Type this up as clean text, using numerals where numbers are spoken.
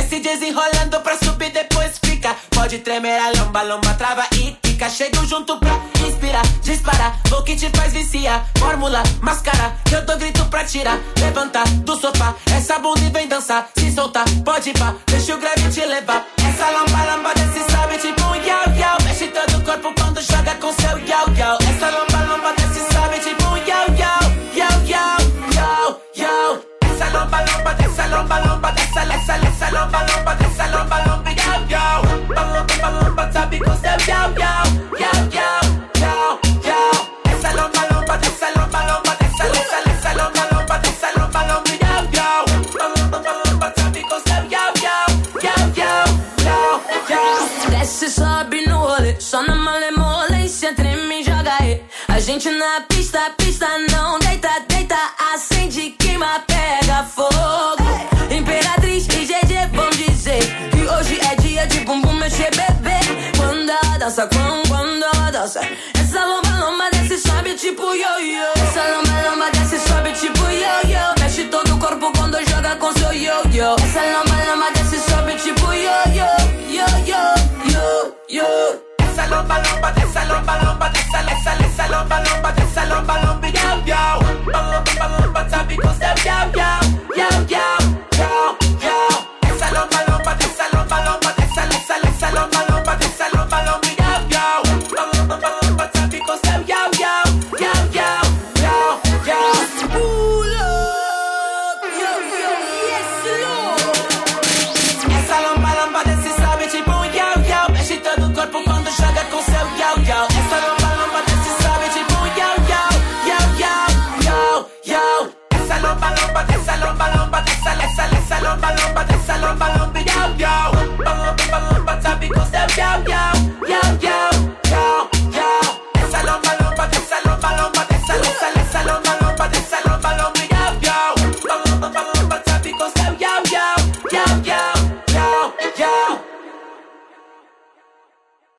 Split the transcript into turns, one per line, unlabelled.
Desce desenrolando pra subir, depois fica. Pode tremer a lomba, lomba trava e quica. Chego junto pra inspirar, disparar. Vou que te faz viciar. Fórmula, máscara, que eu dou grito pra tirar. Levantar do sofá, essa bunda e vem dançar. Se soltar, pode ir pá, deixa o grave te levar. Essa lomba, lomba desce, sobe tipo um yau, yau. Mexe todo o corpo quando joga com seu yau, yau. Essa lomba, lomba desce, sobe tipo um yau, yau. Yau, yau, yau, yau. Essa lomba, lomba, dessa lomba, lomba, dessa lomba, lomba, dessa lomba, lomba, yau, yau. Lomba, lomba, sobe com seu yau, yau. Yau, yau, yau, yau. Essa lomba, lomba, dessa lomba, lomba, dessa lomba, lomba, dessa lomba, lomba, yau, yau. Lomba, lomba, sobe com seu yau, yau. Yau, yau, yau, yau.
Desce, sobe no rolê, só na malemolência, treme e joga aí. A gente na pista, pista não deita, deita, acende, queima, pega fogo. Imperatriz e GG vão dizer que hoje é dia de bumbum mexer, bebê. Quando ela dança, quando ela dança, essa lomba, lomba desce, sobe tipo yo-yo. Essa lomba, lomba desce, sobe tipo yo-yo. Mexe todo o corpo quando joga com seu yo-yo. Essa lomba, lomba desce, sobe tipo yo-yo, yo-yo, yo-yo.
Essa lomba, lomba, dessa lomba, lomba, dessa lomba, lomba, dessa lomba, lomba, yau, yau. Lomba, lomba, sobe com seu yau, yau. Yau, yau, yau, yau. Essa lomba, lomba, dessa lomba, lomba, dessa lomba, lomba, dessa lomba, lomba, yau, yau. Lomba, lomba, sobe com seu yau, yau. Yau, yau, yau, yau.
Pull up, yo, yo, yes, Lord.
Essa lomba, lomba, desce, sobe tipo um yau, yau. Mexe todo o corpo quando joga com seu yau, yau. Essa lomba, lomba, desce, sobe tipo um yau, yau. Yau, yau, yau, yau. Essa lomba, lomba, dessa lomba, lomba, dessa lomba, lomba, dessa lomba, lomba, yau, yau. Lomba, lomba, sobe com seu yau, yau.